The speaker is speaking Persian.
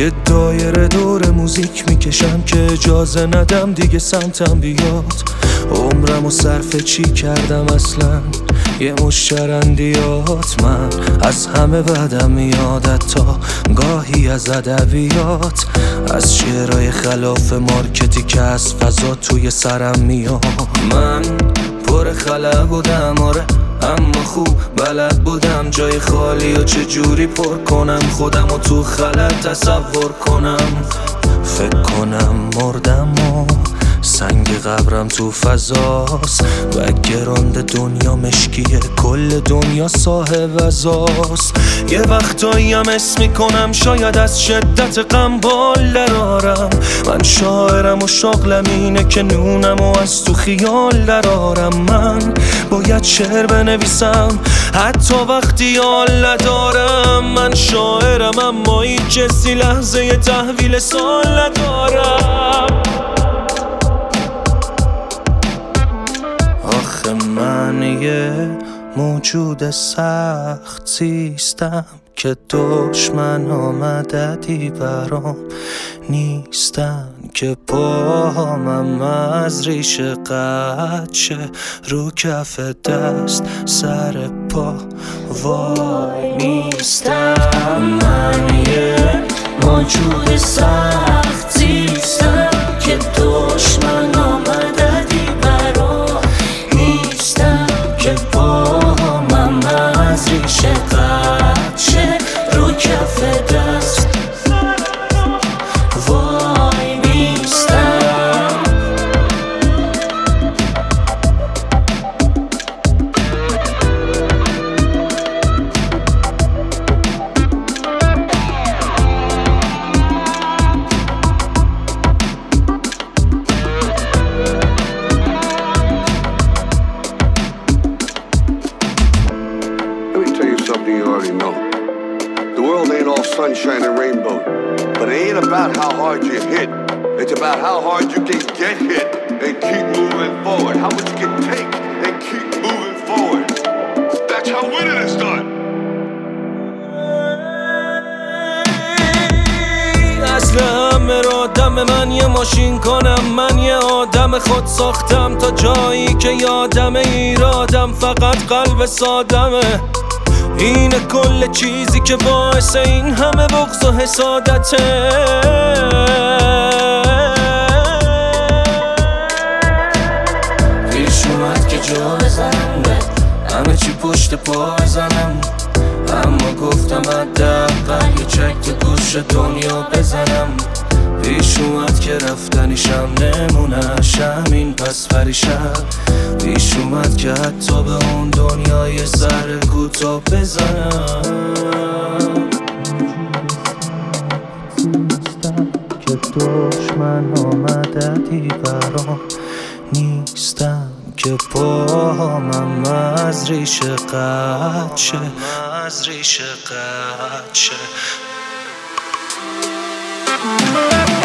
یه دایره دور موزیک میکشم که اجازه ندم دیگه سمتم بیاد. عمرمو صرف چی کردم اصلا؟ یه مش شرندیات. من از همه بدم میاد، تا گاهی از ادبیات، از شعرهای خلاف مارکتی که از فضا توی سرم میاد. من پر خلا بودم آره، اما خوب بلد بودم جای خالی و چجوری پر کنم خودم و تو خلط تصور کنم. فکر کنم مردم و سنگ قبرم تو فضاست، بک‌گراند دنیا مشکیه، کل دنیا صاحب ازاست. یه وقتایی هم اسم میکنم شاید از شدت غم بال درارم. من شاعرم و شغلم اینه که نونم و از تو خیال درارم. من باید شعر بنویسم حتی وقتی حال ندارم. من شاعرم اما هیچ کسی لحظه تحویل سال ندارم. آخه من یه موجود سخت زیستم که دشمن مددی برام نیستن، که پاهامم از ریشه قطع شه رو کف دست سر پا وای نیستم. من یه موجود سخت زیستم که دشمن مددی برام نیستن، که پاهامم از ریشه قطع شه رو کف دست وای نیستم. Something you already know. The world ain't all sunshine and rainbow, but it ain't about how hard you hit. It's about how hard you can get hit and keep moving forward. How much you can take and keep moving forward. That's how winning is done. اصل همه را دم من یه ماشین کنم، من یه آدم خود ساختم تا جایی که یادم ایرادم فقط قلب سادمه. اینه کل چیزی که باعث این همه بغض و حسادته. پیش اومد که جا بزنم به همه چی پشت پا بزنم، اما گفتم حداقل یه چک تو گوش دنیا بزنم. پیش اومد که رفتنیشم نمونش همین پس پریشم. پیش اومد که حتی به اون دنیای سر کوتاه بزنم. که دشمن مددی برام نیستن، که پاهامم از ریشه قطع شه از ریشه قطع شه.